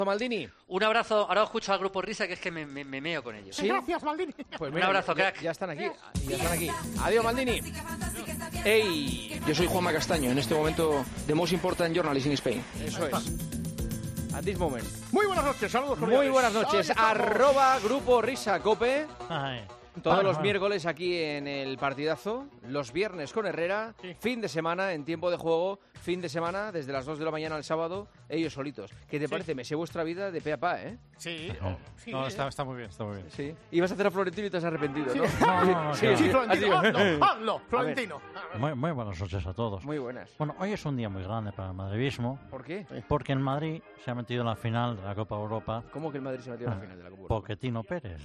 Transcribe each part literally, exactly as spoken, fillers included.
Maldini. Un abrazo. Ahora escucho al grupo Risa, que es que me, me, me meo con ellos. ¿Sí? Gracias, Maldini. Pues un mira, abrazo, ya, crack. Ya están aquí. Ya están aquí. Adiós, Maldini. Hey, yo soy Juanma Castaño. En este momento, the most important journalist in Spain. Eso es. At this moment. Muy buenas noches, saludos Muy cordiales. buenas noches. Ahí estamos. Arroba Grupo Risa Cope. Ay. Todos Bueno, los bueno. miércoles aquí en el partidazo, los viernes con Herrera, Sí. fin de semana en tiempo de juego, fin de semana desde las dos de la mañana al sábado, ellos solitos. ¿Qué te Sí. parece? Me sé vuestra vida de pe a pa, ¿eh? Sí, oh, sí. No, está, está muy bien, está muy bien. Sí. Ibas a hacer a Florentino y te has arrepentido, ¿no? No, no, no, Sí, claro. Sí, sí, Florentino, así- hazlo, hazlo, Florentino. Muy, muy buenas noches a todos. Muy buenas. Bueno, hoy es un día muy grande para el madridismo, ¿Por qué? porque el Madrid se ha metido en la final de la Copa Europa ¿Cómo que el Madrid se metió en la final de la Copa Europa? Pochettino Pérez.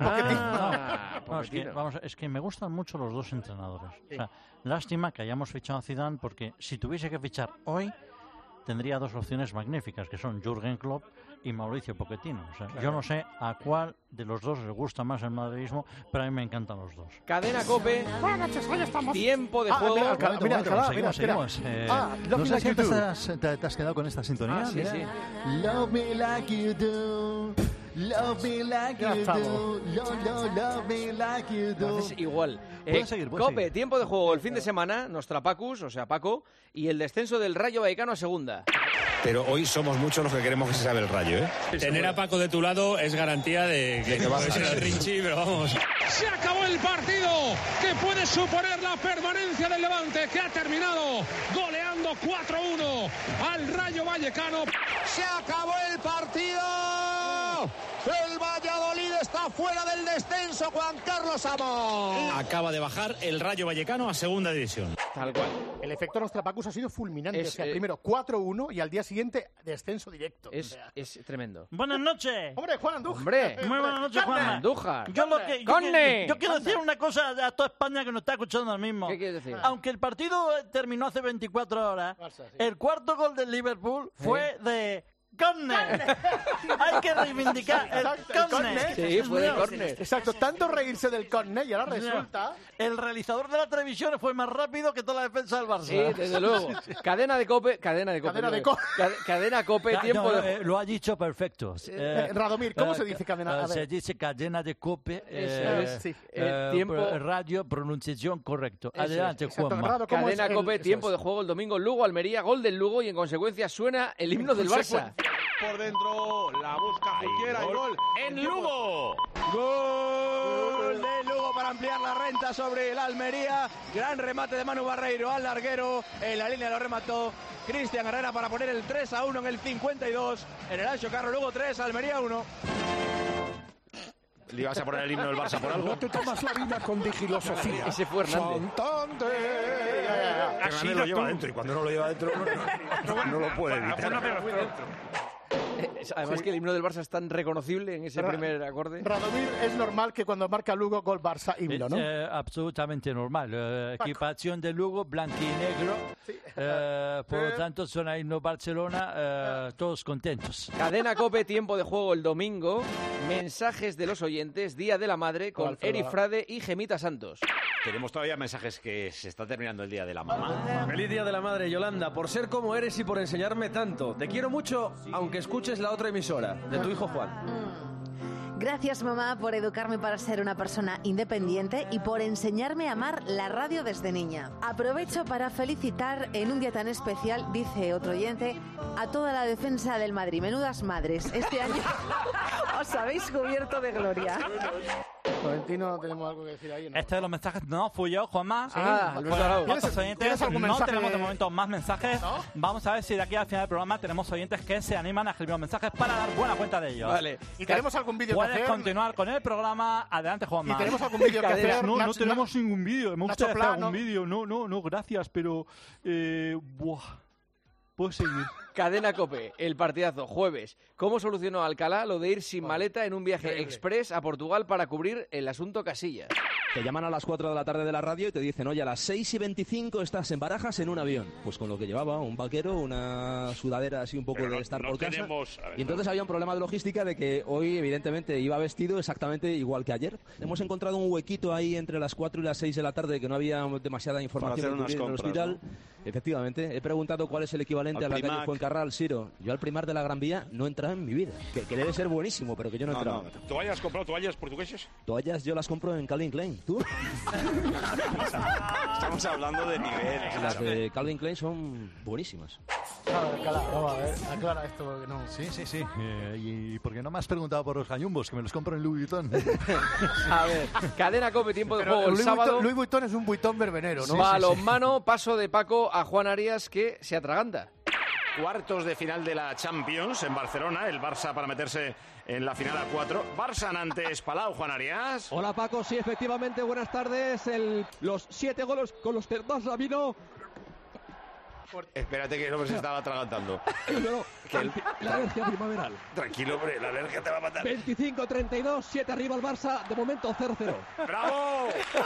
Ah, No, es, que, Pochettino. vamos, es que me gustan mucho los dos entrenadores. O sea, lástima que hayamos fichado a Zidane, porque si tuviese que fichar hoy, tendría dos opciones magníficas, que son Jürgen Klopp y Mauricio Pochettino. O sea, yo no sé a cuál de los dos les gusta más el madridismo, pero a mí me encantan los dos. Cadena Cope, Buenas noches, hoy estamos. tiempo de Ah, juego. mira, Alcalá, mira, Alcalá, mira, seguimos, mira. seguimos. Eh, Ah, no Love sé Me si Like You te Do. has, te, te has quedado con esta sintonía. Ah, sí, mira. sí. Love me like you do. Love me like Ya you estamos. do. Love, love, love me like you Lo do. haces igual. Puedes seguir, puedes Cope, seguir. tiempo de juego el fin de semana, nuestra Pacus, o sea, Paco, y el descenso del Rayo Vallecano a segunda. Pero hoy somos muchos los que queremos que se sabe el Rayo, ¿eh? Tener a Paco de tu lado es garantía de que, que va a puede ser pasar. el Rinchi, pero vamos. Se acabó el partido que puede suponer la permanencia del Levante, que ha terminado goleando cuatro uno al Rayo Vallecano. Se acabó el partido. El Valladolid está fuera del descenso. Juan Carlos Amos. Acaba de bajar el Rayo Vallecano a segunda división. Tal cual. El efecto Nostrapacus ha sido fulminante. Es, o sea, eh, primero cuatro uno y al día siguiente descenso directo. O Es, sea, es tremendo. Buenas noches. Hombre, Juan Andújar. Hombre. Muy buenas noches, Juanma. Andújar. Yo, lo que, yo, ¡Conne! que- yo quiero decir una cosa a toda España que nos está escuchando ahora mismo. ¿Qué quieres decir? Aunque el partido eh, terminó hace veinticuatro horas, Barça, sí. el cuarto gol del Liverpool fue de córner. Hay que reivindicar el Exacto, el córner. córner. Sí, fue de Dios. córner. Exacto, tanto reírse del córner y ahora resulta... El realizador de la televisión fue más rápido que toda la defensa del Barça. Sí, desde luego. Cadena de Cope, cadena de Cope. Cadena de digo. co- Cade- Cadena Cope, Ya, tiempo no, de eh, lo ha dicho perfecto. Eh, Radomir, ¿cómo se dice cadena? A eh, ver. se dice cadena de cope. Eso eh, es, sí. eh, El tiempo- pro- radio, pronunciación correcto. Eso Adelante, Exacto, Juanma. Rado, ¿cómo Cadena es el- Cope, eso tiempo es? de juego el domingo, Lugo, Almería, gol del Lugo y en consecuencia suena el himno del Barça. Por dentro, la busca Fuquiera y gol. ¡En Lugo! Gol de Lugo para ampliar la renta sobre el Almería. Gran remate de Manu Barreiro al larguero. En la línea lo remató Cristian Herrera para poner el tres a uno en el cincuenta y dos. En el Ancho Carro, Lugo tres, Almería uno. ¿Le ibas a poner el himno del Barça por algo? te tomas la vida con digilosofía. Ese fue Hernández. Hernández lo lleva dentro y cuando no lo lleva dentro no, no- no lo puede evitar. Además que el himno del Barça es tan reconocible en ese Ra- primer acorde. Radomir, es normal que cuando marca Lugo, gol Barça, himno, ¿no? Es, eh, absolutamente normal. Eh, equipación de Lugo, blanco y negro. Eh, por lo tanto, suena himno Barcelona, eh, todos contentos. Cadena Cope, tiempo de juego el domingo. Mensajes de los oyentes, Día de la Madre, con Alfredo, Eri ¿no? Frade y Gemita Santos. Tenemos todavía mensajes que se está terminando el Día de la Mamá. Feliz Día de la Madre, Yolanda, por ser como eres y por enseñarme tanto. Te quiero mucho, aunque escuches la otra emisora, de tu hijo Juan. Gracias, mamá, por educarme para ser una persona independiente y por enseñarme a amar la radio desde niña. Aprovecho para felicitar en un día tan especial, dice otro oyente, a toda la defensa del Madrid. Menudas madres. Este año os habéis cubierto de gloria. Florentino, ¿tenemos algo que decir ahí? ¿No? Este de los mensajes no fui yo, Juanma. Ah, Alberto Arau. ¿Tienes- Otros oyentes, tienes algún no mensaje? tenemos de momento más mensajes. ¿No? Vamos a ver si de aquí al final del programa tenemos oyentes que se animan a escribir mensajes para dar buena cuenta de ellos. Vale. ¿Y tenemos algún vídeo que Puedes hacer? continuar con el programa. Adelante, Juanma. ¿Y tenemos algún vídeo que Cadena. hacer? No, no Nach- tenemos ningún vídeo. Me Nacho gustaría hacer Plano. algún vídeo. No, no, no, gracias, pero... Eh, buah. Puedo seguir. Cadena Cope, el partidazo, jueves. ¿Cómo solucionó Alcalá lo de ir sin maleta en un viaje express a Portugal para cubrir el asunto Casillas? Te llaman a las cuatro de la tarde de la radio y te dicen, oye, a las seis y veinticinco estás en Barajas en un avión. Pues con lo que llevaba, un vaquero, una sudadera así un poco Pero de no- estar no por casa. tenemos- a ver, Y entonces no. había un problema de logística de que hoy, evidentemente, iba vestido exactamente igual que ayer. Hemos encontrado un huequito ahí entre las cuatro y las seis de la tarde que no había demasiada información hacer de unas cubrir en el compras, hospital. Efectivamente, he preguntado cuál es el equivalente Al a la calle Primac. Fuencarral, Siro. Yo al Primar de la Gran Vía no he entrado en mi vida. Que, que debe ser buenísimo, pero que yo no he No, entrado. no. ¿Toallas has comprado toallas portugueses? Toallas yo las compro en Calvin Klein. ¿Tú? Estamos hablando de nivel. Las de Calvin Klein son buenísimas. Claro, aclara, vamos a ver, aclara esto porque no. Sí, sí, sí. Eh, ¿Y por qué no me has preguntado por los gallumbos? Que me los compro en Louis Vuitton. A ver, Cadena Cope, tiempo de Pero juego el Louis sábado. Vuitton, Louis Vuitton es un buitón verbenero, ¿no? Balonmano, paso de Paco a Juan Arias que se atraganta. Cuartos de final de la Champions en Barcelona, el Barça para meterse en la final a cuatro. Barça ante Palau, Juan Arias. Hola Paco, sí, efectivamente, buenas tardes. El, los siete goles con los que más Rabino. Espérate que el hombre se estaba atragantando. No, Que el- la alergia primaveral. Tranquilo, hombre, la alergia te va a matar. veinticinco treinta y dos, siete arriba el Barça, de momento cero cero. ¡Bravo!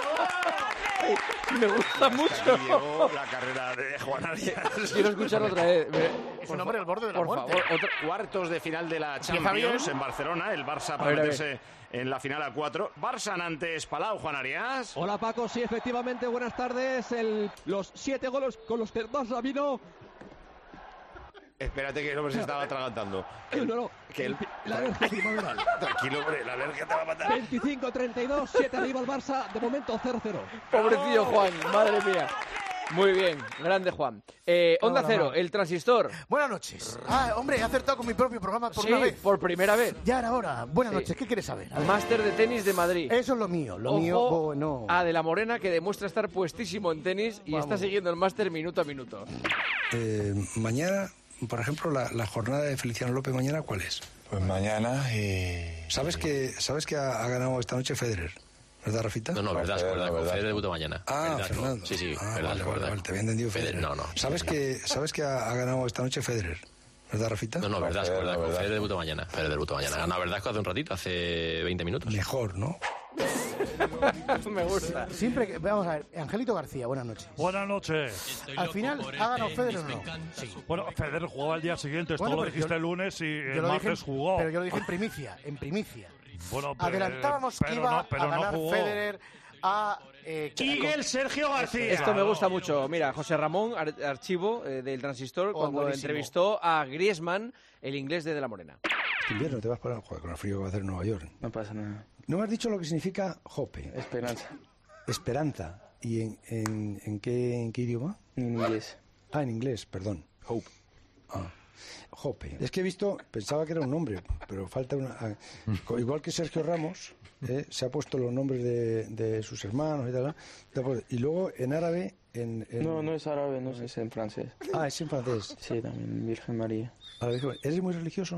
Me gusta mucho. Llegó la carrera de Juan Arias. Quiero escuchar otra vez. Es un hombre al borde de la Por muerte. favor, otra. Cuartos de final de la Empieza Champions bien. en Barcelona, el Barça A para ver, a ver. meterse en la final a cuatro. Barça ante Palau, Juan Arias. Hola Paco, sí, efectivamente, buenas tardes. El, los siete goles con los que más Rabino. Espérate que el hombre se estaba atragantando. No, no, Que el- la alergia primaveral. Tranquilo, hombre, la alergia te va a matar. veinticinco treinta y dos, siete arriba el Barça, de momento cero cero. Pobrecillo Juan, madre mía. Muy bien, grande Juan. Eh, Onda Ahora Cero, va. el transistor. Buenas noches. Ah, hombre, he acertado con mi propio programa por Sí, una vez. por primera vez. Ya era hora. Buenas Sí. noches, ¿qué quieres saber? A ver. Máster de tenis de Madrid. Eso es lo mío, lo Ojo mío, bueno. a De la Morena, que demuestra estar puestísimo en tenis y Vamos. está siguiendo el máster minuto a minuto. Eh, mañana, por ejemplo, la, la jornada de Feliciano López, ¿mañana cuál es? Pues mañana y... ¿Sabes que, sabes que ha, ha ganado esta noche Federer? ¿Verdad, Rafita? No, no, verdad, es verdad. Federer debuta mañana. Ah, Verdad, no. Fernando. Sí, sí, Ah, verdad, vale, es vale, verdad. vale, te había entendido Federer. Federer, no, no. ¿Sabes que, sabes que ha, ha ganado esta noche Federer? ¿Verdad, Rafita? No, no, verdad, es verdad. Federer debuta mañana. Federer debuta mañana. Gana Verdasco hace un ratito, hace veinte minutos. Mejor, ¿no? Me gusta. Siempre que, vamos a ver, Angelito García, buenas noches. Buenas noches. Al final, ¿ha ganado Federer o no? Sí. Bueno, Federer jugó al día siguiente. Esto Bueno, lo pero dijiste yo- el lunes y Yo el lo dije martes en- jugó. Pero yo lo dije en primicia, en primicia. Bueno, pero- Adelantábamos que pero iba no, pero a no ganar jugó. Federer a... Eh, Y el Sergio García. Esto me gusta mucho. Mira, José Ramón, ar- archivo eh, del Transistor, Oh, cuando buenísimo. entrevistó a Griezmann, el inglés de De la Morena. Este invierno te vas para... Joder, con el frío que va a hacer en Nueva York. No pasa nada. ¿No me has dicho lo que significa Hope? Esperanza. Esperanza. ¿Y en, en, en, qué, en qué idioma? En inglés. Ah, en inglés, perdón. Hope. Ah. Hope. Es que he visto, pensaba que era un nombre, pero falta una... ah, co- igual que Sergio Ramos, eh, se ha puesto los nombres de, de sus hermanos y tal, ¿no? Y luego en árabe... En, en- No, no es árabe, no es en francés. Ah, es en francés. Sí, también Virgen María. A ver, ¿eres muy religioso?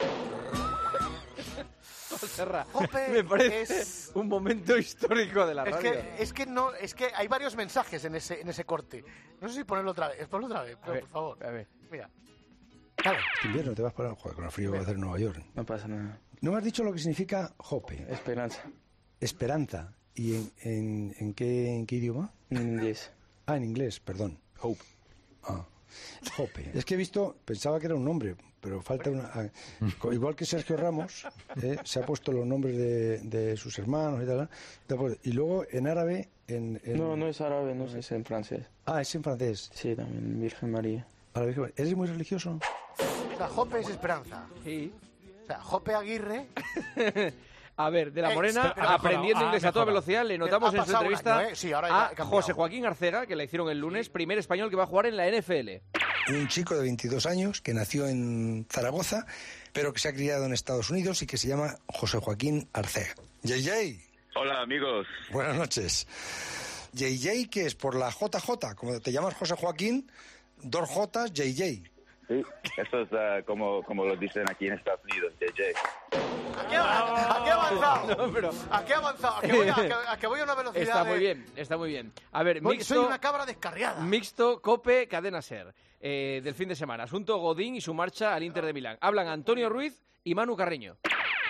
Serra, Jope me parece es- un momento histórico de la Es radio. que, es que no, es que hay varios mensajes en ese, en ese corte. No sé si ponerlo otra vez. Ponlo otra vez, pero, ver, por favor. A ver. Mira. Este invierno te vas para... Joder, con el frío que va a hacer en Nueva York. No pasa nada. ¿No me has dicho lo que significa Hope? Esperanza. Esperanza. ¿Y en, en, en, qué, en qué idioma? En inglés. Ah, en inglés, perdón. Hope. Ah. Hope. Es que he visto, pensaba que era un nombre, pero falta una... ah, co- igual que Sergio Ramos, eh, se ha puesto los nombres de, de sus hermanos y tal, ¿no? Y luego en árabe... En, en- No, no es árabe, no es en francés. Ah, es en francés. Sí, también Virgen María. A la Virgen María. ¿Eres muy religioso? O sea, Jope es esperanza. Sí. O sea, Jope Aguirre... A ver, De la Eh, Morena, pero ha aprendiendo mejorado, inglés ha a toda mejorado. velocidad, le Pero notamos ha en su pasado un entrevista año, ¿eh? Sí, ahora ya ha a cambiado. José Joaquín Arcega, que la hicieron el lunes, primer español que va a jugar en la N F L. Un chico de veintidós años que nació en Zaragoza, pero que se ha criado en Estados Unidos y que se llama José Joaquín Arcega. J J. Hola, amigos. Buenas noches. J J, que es por la J J, como te llamas José Joaquín, dos J, J J. Sí, eso es uh, como, como lo dicen aquí en Estados Unidos, J J. ¿A qué ha ¿A qué ha avanzado? No, pero- ¿A qué ha avanzado? ¿A qué voy a, a que- a que voy a una velocidad Está muy de- bien, está muy bien. A ver, Voy- mixto, soy una cabra descarriada. mixto, Cope, Cadena Ser, eh, del fin de semana. Asunto Godín y su marcha al Inter de Milán. Hablan Antonio Ruiz y Manu Carreño.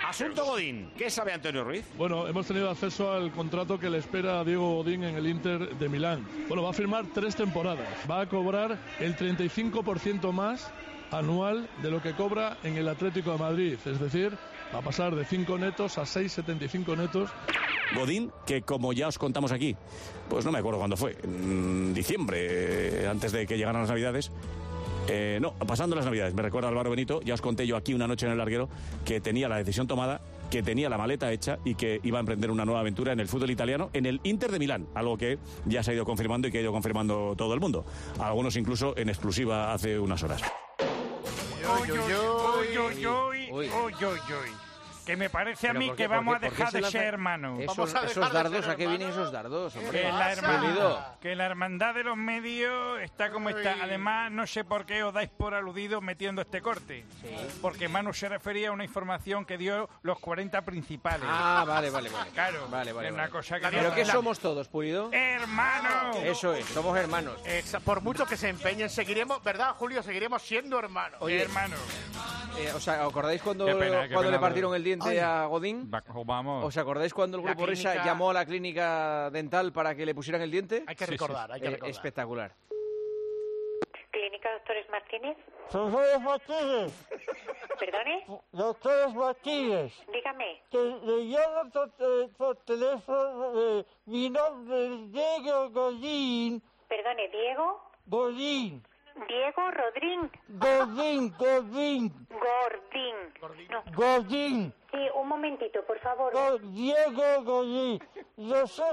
Asunto Godín. ¿Qué sabe Antonio Ruiz? Bueno, hemos tenido acceso al contrato que le espera a Diego Godín en el Inter de Milán. Bueno, va a firmar tres temporadas. Va a cobrar el treinta y cinco por ciento más anual de lo que cobra en el Atlético de Madrid. Es decir, va a pasar de cinco netos a seis coma setenta y cinco netos. Godín, que como ya os contamos aquí, pues no me acuerdo cuándo fue, en diciembre, eh, antes de que llegaran las Navidades. Eh, no, pasando las Navidades, me recuerda Álvaro Benito, ya os conté yo aquí una noche en el larguero que tenía la decisión tomada, que tenía la maleta hecha y que iba a emprender una nueva aventura en el fútbol italiano, en el Inter de Milán, algo que ya se ha ido confirmando y que ha ido confirmando todo el mundo, algunos incluso en exclusiva hace unas horas. Uy, uy, uy, uy, uy, uy, uy, uy. Que me parece a ¿Pero mí por qué, que por vamos qué, a por qué dejar se de lanza- ser hermanos. Esos, Vamos a esos dejar de dardos, ser ¿a qué vienen hermanos. esos dardos, hombre? Que la, Pulido. hermandad, que la hermandad de los medios está como está. Además, no sé por qué os dais por aludidos metiendo este corte. Porque Manu se refería a una información que dio los cuarenta principales. Ah, vale, vale, vale. Claro, Vale, vale, es vale. una cosa que... ¿Pero qué la- somos todos, Pulido? ¡Hermanos! Eso es, somos hermanos. Exa- por mucho que se empeñen, seguiremos, ¿verdad, Julio? Seguiremos siendo hermanos. Oye, hermanos. Eh, o sea, ¿acordáis cuando, Qué pena, qué cuando pena, le partieron pero- el diente Ay. a Godín? Vamos. ¿Os acordáis cuando el La Grupo Risa clínica- llamó a la clínica dental para que le pusieran el diente? Hay que Sí, recordar, sí. hay que Eh, recordar. Espectacular. ¿Clínica Doctores Martínez? Doctores Martínez, ¿Perdone? doctores Martínez, Dígame. que le llamo por, eh, por teléfono, eh, mi nombre es Diego Godín. Perdone, ¿Diego? Godín. ¿Diego Rodrín? Godín, Godín. Gordín. No. Godín. Sí, un momentito, por favor. No, Diego Godín. Yo sé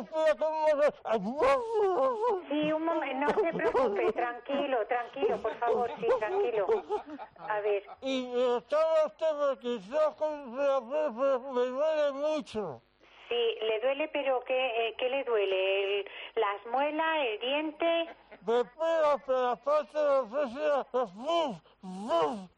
cómo... Sí, un momento, no se preocupe, tranquilo, tranquilo, por favor, sí, tranquilo. A ver. Y eh, todo usted porque yo con- me duele mucho. Sí, le duele, pero ¿qué, eh, ¿qué le duele? El- ¿Las muelas, el diente? Me pega por la parte de la ofrecida. ¡Buf! ¡Buf!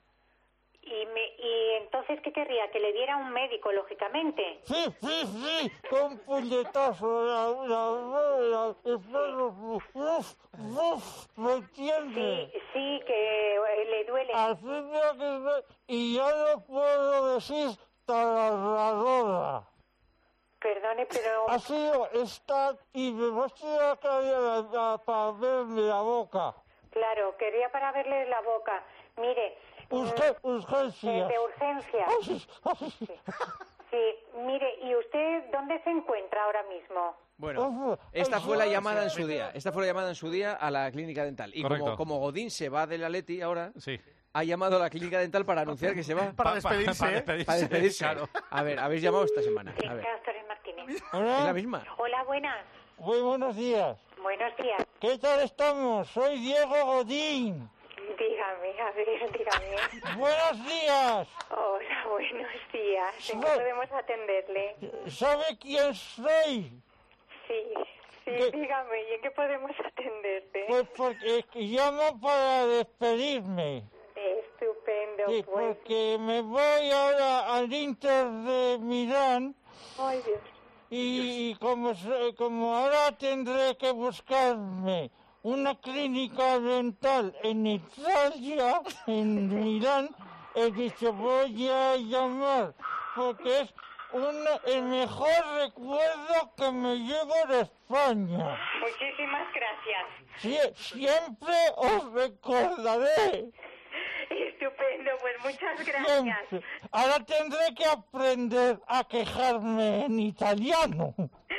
Y, me, y entonces, ¿qué querría? Que le diera un médico, lógicamente. Sí, sí, sí, con puñetazo, la, la, la, el perro, uf, uf, ¿me entiende? Sí, sí, que eh, le duele. Al fin de que me- y ya no puedo decir taladradora. Perdone, pero... Ha sido esta y me va a tirar la, la, para verme la boca. Claro, quería para verle la boca. Mire... Usted, mm, urgencias. De urgencia. Ay, ay. Sí. Sí, mire, ¿y usted dónde se encuentra ahora mismo? Bueno, esta fue la llamada en su día. Esta fue la llamada en su día a la clínica dental. Y como, Correcto. como Godín se va del Atleti ahora, Sí. ha llamado a la clínica dental para anunciar que se va. Para despedirse, para ¿eh? despedirse. Para despedirse. Claro. A ver, habéis llamado esta semana. A Clínica ver, Doctores Martínez. ¿es la Hola, misma? Hola, buenas. muy buenos días. Buenos días. ¿Qué tal estamos? Soy Diego Godín. Dígame, a ver, dígame. Buenos días. Hola, buenos días. ¿En qué No. podemos atenderle? ¿Sabe quién soy? Sí, sí, ¿Qué? dígame, ¿y en qué podemos atenderle? Pues porque llamo para despedirme. Estupendo, Sí, pues. porque me voy ahora al Inter de Milán Ay, Dios. y, y como, se- como ahora tendré que buscarme una clínica dental en Italia, en Milán, he dicho voy a llamar porque es un, el mejor recuerdo que me llevo de España. Muchísimas gracias. Sie- siempre os recordaré. Estupendo, pues muchas gracias. Siempre. Ahora tendré que aprender a quejarme en italiano.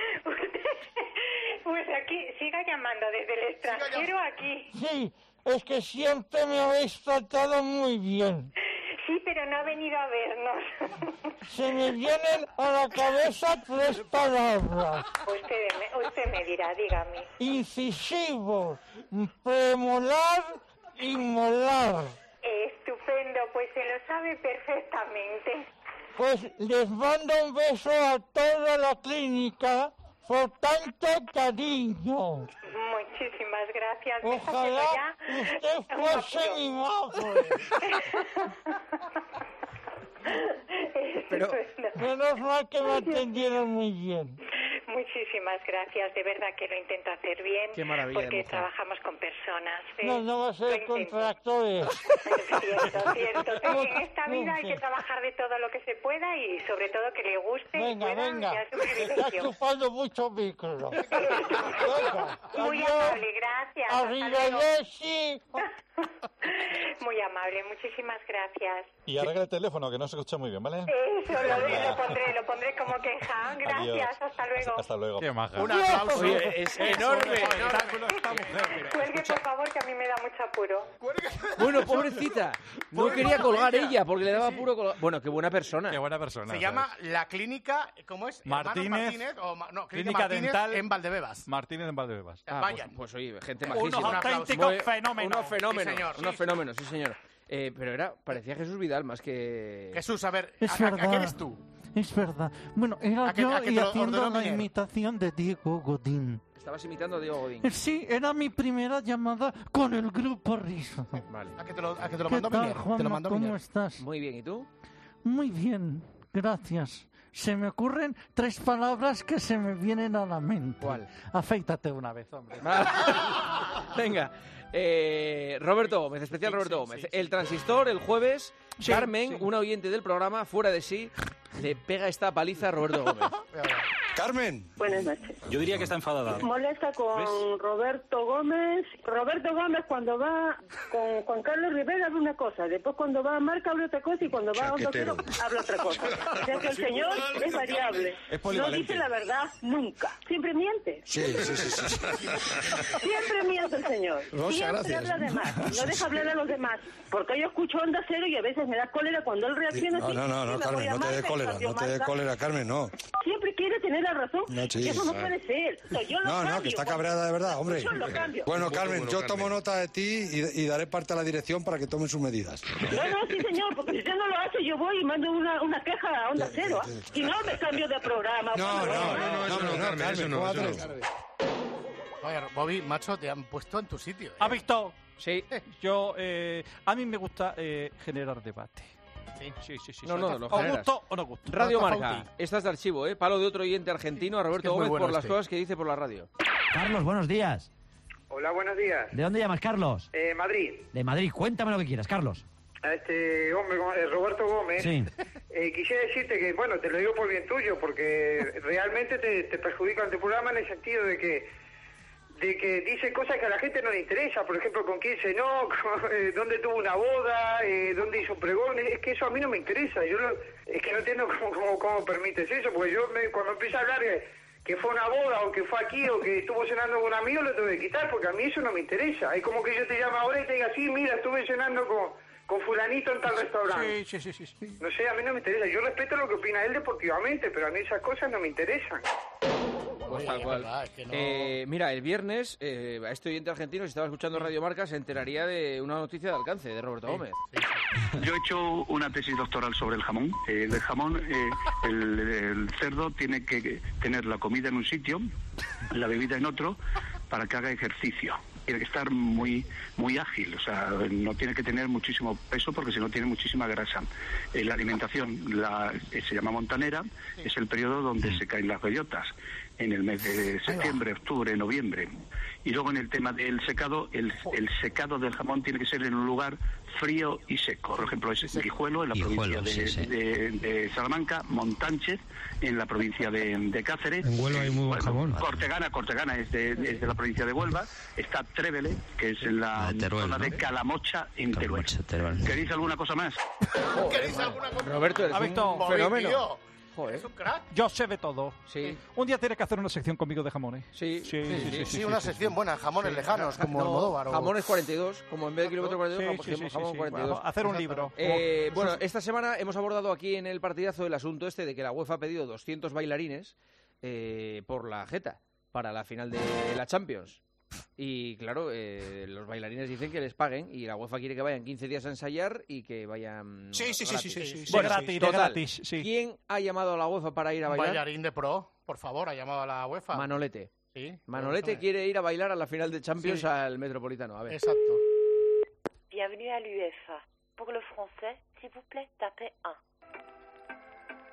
Pues aquí, siga llamando desde el extranjero aquí. Sí, es que siempre me habéis tratado muy bien. Sí, pero no ha venido a vernos. Se me vienen a la cabeza tres palabras. Usted, me- usted me dirá, dígame. Incisivos, premolar y molar. Estupendo, pues se lo sabe perfectamente. Pues les mando un beso a toda la clínica por tanto cariño. Muchísimas gracias. Ojalá Déjaselo usted ya. fuese mi madre. Pero- Estupendo. Menos mal que me atendieron muy bien. Muchísimas Muchísimas gracias, de verdad que lo intento hacer bien. Qué maravilla de porque mujer. trabajamos con personas. ¿eh? No, no va a ser contractores. Cierto, cierto. En esta vida hay que trabajar de todo lo que se pueda y sobre todo que le guste. Venga, y pueda, venga. ya es un Está privilegio. chupando mucho micro. Venga, Muy adiós. amable, gracias. hasta luego. Arrivederci. Muy amable, muchísimas gracias. Y arregla el teléfono, que no se escucha muy bien, ¿vale? Eso, lo, lo pondré, lo pondré como queja. Gracias, Adiós. hasta luego. Hasta luego. Qué maja. Un aplauso. Oye, es enorme. Cuelgue, por favor, que a mí me da mucho apuro. Bueno, pobrecita. No quería colgar ella porque le daba apuro colgar. Bueno, qué buena persona. Qué buena persona. Se ¿sabes? llama La Clínica, ¿cómo es? Hermanos Martínez. Martínez o, Ma- no, Clínica, Clínica Martínez Dental. en Valdebebas. Martínez en Valdebebas. Ah, Vayan. Pues, pues oye, gente Unos majísima. Un aplauso. auténticos Muy- fenómenos. Unos fenómenos. Sí, señor. Unos Sí, fenómenos, sí, señor. Eh, pero era, parecía Jesús Vidal más que... Jesús, a ver, Es ¿a, a- a verdad. qué eres tú? Es verdad. Bueno, era ¿A qué- yo a qué y te lo haciendo ordenó la Miguel? imitación de Diego Godín. Estabas imitando a Diego Godín. Eh, Sí, era mi primera llamada con el grupo Risa. Vale. ¿A que te lo, a que te lo ¿Qué mandó tal, Miguel? Te lo Juanma? mandó ¿Cómo Miguel. estás? Muy bien, ¿y tú? Muy bien, gracias. Se me ocurren tres palabras que se me vienen a la mente. ¿Cuál? Afeítate una vez, hombre. Venga. Eh, Roberto Gómez, especial Roberto Gómez. El transistor, el jueves, Sí, Carmen, sí. una oyente del programa, fuera de sí, le pega esta paliza a Roberto Gómez. Carmen. Buenas noches. Yo diría que está enfadada. Molesta con ¿Ves? Roberto Gómez. Roberto Gómez cuando va con Juan Carlos Rivera habla una cosa, después cuando va a Marca habla otra cosa y cuando va a Onda Cero habla otra cosa. O sea que el señor es variable. Es No polivalente. dice la verdad nunca. Siempre miente. Sí, sí, sí. sí, sí. Siempre miente el señor. Rosa, Siempre gracias. habla de más. No deja hablar a los demás. Porque yo escucho Onda Cero y a veces me da cólera cuando él reacciona No, así. no, no, y no, me Carmen, voy a no te dé Marca, cólera, cambio no te dé Marca. cólera, Carmen, no. Siempre quiere tener la razón. No, sí. Y eso no puede ser. O sea, yo lo No, no, cambio. que está cabreada de verdad, hombre. Yo lo cambio. Bueno, Carmen, bueno, yo Carmen. tomo nota de ti y, y daré parte a la dirección para que tomen sus medidas. No, no, sí, señor, porque si usted no lo hace, yo voy y mando una, una queja a Onda Cero. ¿ah? Y no me cambio de programa. No, no, no, no, no, eso no, Carmen, eso no, ¿cómo eso no. atreves? Oye, Bobby, macho, te han puesto en tu sitio. ¿eh? ¿Ha visto? Sí. Yo, eh, a mí me gusta eh, generar debate. Sí. Sí, sí, sí. No, sí. no, lo ¿Os generas. gustó o no gustó? Radio Rafa Marca, Fauti. esta es de archivo, ¿eh? Palo de otro oyente argentino a Roberto Es muy Gómez bueno por las este. cosas que dice por la radio. Carlos, buenos días. Hola, buenos días. ¿De dónde llamas, Carlos? Eh, Madrid. De Madrid. Cuéntame lo que quieras, Carlos. A este hombre, eh, Roberto Gómez. Sí. Eh, quisiera decirte que, bueno, te lo digo por bien tuyo, porque realmente te, te perjudica en tu programa en el sentido de que de que dice cosas que a la gente no le interesa, por ejemplo, con quién cenó, con, eh, dónde tuvo una boda, eh, dónde hizo pregones, es que eso a mí no me interesa, yo lo- es que no entiendo cómo, cómo, cómo permites eso, porque yo me, cuando empiezo a hablar que, que fue una boda o que fue aquí o que estuvo cenando con un amigo, lo tengo que quitar, porque a mí eso no me interesa, es como que yo te llamo ahora y te diga, sí, mira, estuve cenando con, con fulanito en tal restaurante. Sí, sí, sí, sí, sí. No sé, a mí no me interesa. Yo respeto lo que opina él deportivamente, pero a mí esas cosas no me interesan. Pues Oye, tal es cual. verdad, es que no- Eh, mira, el viernes, eh, a este oyente argentino, si estaba escuchando Radio Marca, se enteraría de una noticia de alcance de Roberto Gómez. Yo he hecho una tesis doctoral sobre el jamón. Eh, el jamón, eh, el, el cerdo tiene que tener la comida en un sitio, la bebida en otro, para que haga ejercicio. Tiene que estar muy muy ágil, o sea, no tiene que tener muchísimo peso porque si no tiene muchísima grasa. Eh, la alimentación la, eh, se llama montanera, es el periodo donde se caen las bellotas, en el mes de septiembre, octubre, noviembre. Y luego en el tema del secado, el, el secado del jamón tiene que ser en un lugar frío y seco. Por ejemplo, es Guijuelo, en la Guijuelo, provincia de, sí, sí. de- de Salamanca, Montánchez, en la provincia de, de Cáceres. En Huelva hay muy buen jamón. Cortegana, Cortegana es de, es de la provincia de Huelva. Está Trévele, que es en la Ah, de Teruel, zona ¿no? de Calamocha, en Teruel. Calamocha, Teruel. ¿Queréis alguna cosa más? ¿Queréis alguna cosa? Roberto, eres ¿Ha visto? un Bobby, fenómeno. tío, Joder. es un crack. Yo sé de todo. Sí. Un día tienes que hacer una sección conmigo de jamones. Sí, Sí, sí, sí. Sí, una sección buena, jamones lejanos, como No, Almodóvar. o- Jamones cuarenta y dos, como en vez de kilómetro cuarenta y dos, Sí, sí, jamón, sí, jamón sí. cuarenta y dos. Vamos a hacer un libro. Eh, bueno, esta semana hemos abordado aquí en el partidazo el asunto este de que la UEFA ha pedido doscientos bailarines eh, por la jeta para la final de la Champions. Y claro, eh, los bailarines dicen que les paguen y la UEFA quiere que vayan quince días a ensayar y que vayan Sí, sí, sí, gratis. sí, sí, sí. Bueno, De gratis, de total, gratis, sí. ¿quién ha llamado a la UEFA para ir a Un bailar? bailarín de pro, por favor, ha llamado a la UEFA. Manolete. Sí. Manolete pregúntame. quiere ir a bailar a la final de Champions Sí. al Metropolitano. A ver. Exacto. Bienvenue à l'UEFA. Pour le français, s'il vous plaît, tapez un.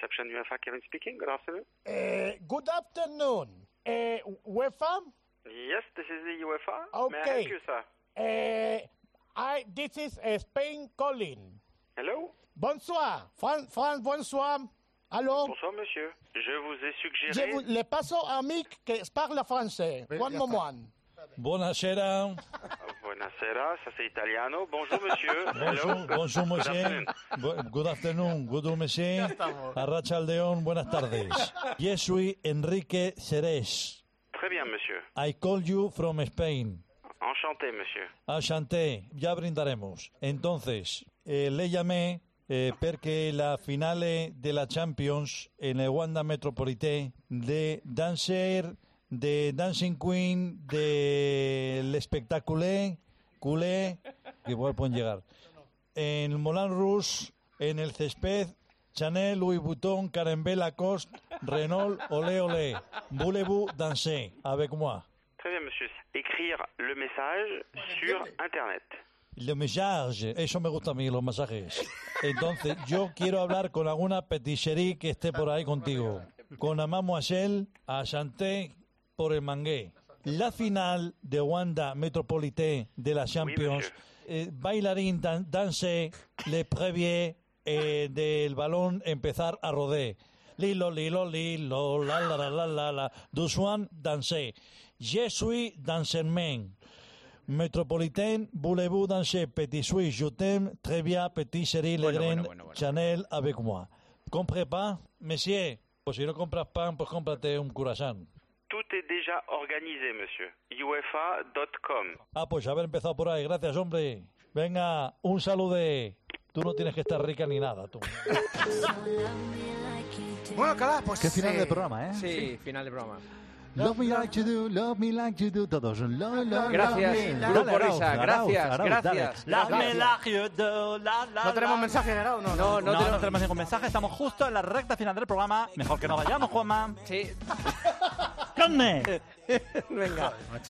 Reception U F A, Kevin speaking. Good afternoon. Uh, good afternoon. Uh, UEFA? Yes, this is the U F A. Okay. May I help you, sir? Uh, I, this is uh, Spain calling. Hello? Bonsoir. Fran, Fran, bonsoir. Allô? Bonsoir, monsieur. Je vous ai Je suggéré... vous le passo à un qui parle français. One moment. Buonasera. Buonasera, ça c'est italiano. Bonjour, monsieur. Bonjour, Hello. bonjour, Good monsieur. afternoon. Bu- Good afternoon, good monsieur. Arracha Aldeón, buenas tardes. Yo soy Enrique Ceres. Très bien, monsieur. I call you from Spain. Enchanté, monsieur. Enchanté, ya brindaremos. Entonces, eh, le llamé eh, perché la finale della Champions en el Wanda Metropolité de Dancer, de Dancing Queen, de l'Espectaculé, Culé, que igual pueden llegar. En Moulin Rouge, en el Césped, Chanel, Louis Vuitton, Karen B, Lacoste, Renault, Olé Olé. Voulez-vous danser avec moi? Très bien, monsieur. Écrire le message sur Internet. Le mensaje, eso me gusta a mí, los masajes. Entonces, yo quiero hablar con alguna patisserie que esté por ahí contigo. Con la mademoiselle a Chanté por el mangué. La final de Wanda Metropolité de la Champions, eh, bailarín dan, danse, le previé eh, del balón empezar a rodar. Lilo, lilo, lilo, la la la la la la, doucement danser. Je suis danserman. Metropolitain, voulez-vous danser? Petit suis, je t'aime, très bien, petit chéri, le Bueno, grain, bueno, bueno, bueno. Chanel avec moi. Compre pas, monsieur? Pues si no compras pan, pues cómprate un curasán. Tout est déjà organisé, monsieur. U F A punto com. Ah, pues haber empezado por ahí. Gracias, hombre. Venga, un saludo. Tú no tienes que estar rica ni nada, tú. Bueno, Alcalá, pues... Qué final eh, de programa, ¿eh? Sí, final de programa. Love me like you do, love me like you do, todos. Lo, lo, Gracias, love me. Grupo Dale, Risa, Arauz, gracias, Arauz, gracias. dale. Love me Gracias. you do, la, la, ¿No tenemos la. mensaje, Gerardo? No, No, no. no, tenemos, no tenemos ningún mensaje. Estamos justo en la recta final del programa. Mejor que no vayamos, Juanma. Sí. ¡Carne! Venga.